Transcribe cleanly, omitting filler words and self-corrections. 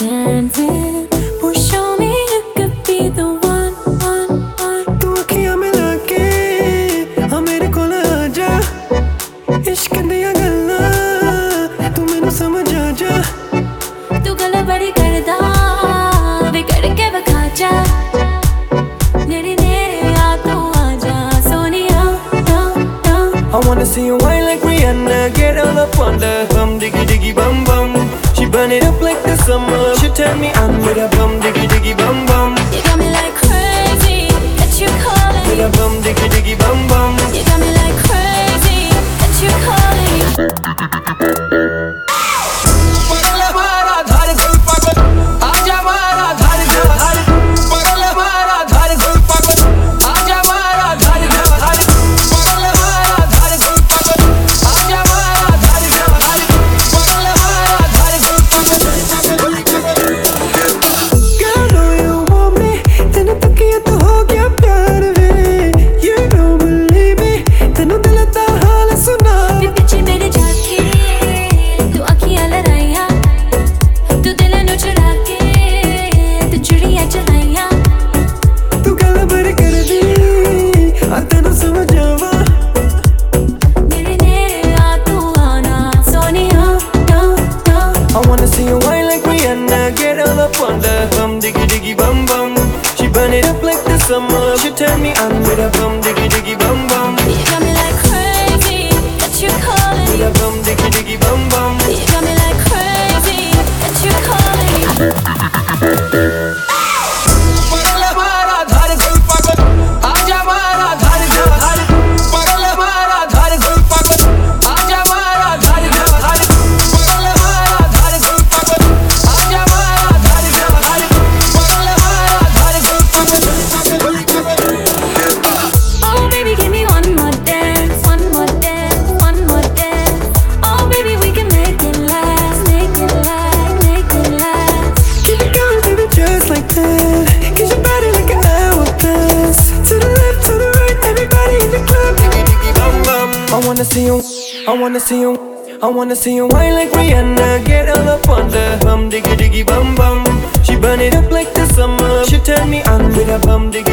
dancing. Well, show me you could be the one, one, one. तू अखियां मिला के मेरे कोल आजा, इश्क दियां गल्लां तू मैनू समझ आ जा। तू गल बड़ी करदा वे करके विखा जा, नेड़े नेड़े आ तू आजा Sonia. I wanna see you whine like Rihanna, get all up on the bum diggy diggy bum bum. She burn it up like the summer, she turn me on with a bum diggy diggy bum bum. You got me like crazy, that you calling With me. a bum diggy diggy bum bum. You got me like crazy, that you calling me. I wanna see you whine like Rihanna, get all up on the bum diggy diggy bum bum. She burn it up like the summer, she turn me on with a bum diggy diggy bum bum. You got me like crazy, that you calling me. With a bum diggy diggy bum bum. You got me like crazy, that you calling me. I wanna see you, I wanna see you whine like Rihanna, get all up on the bum diggy diggy bum bum. She burn it up like the summer, she turn me on with a bum diggy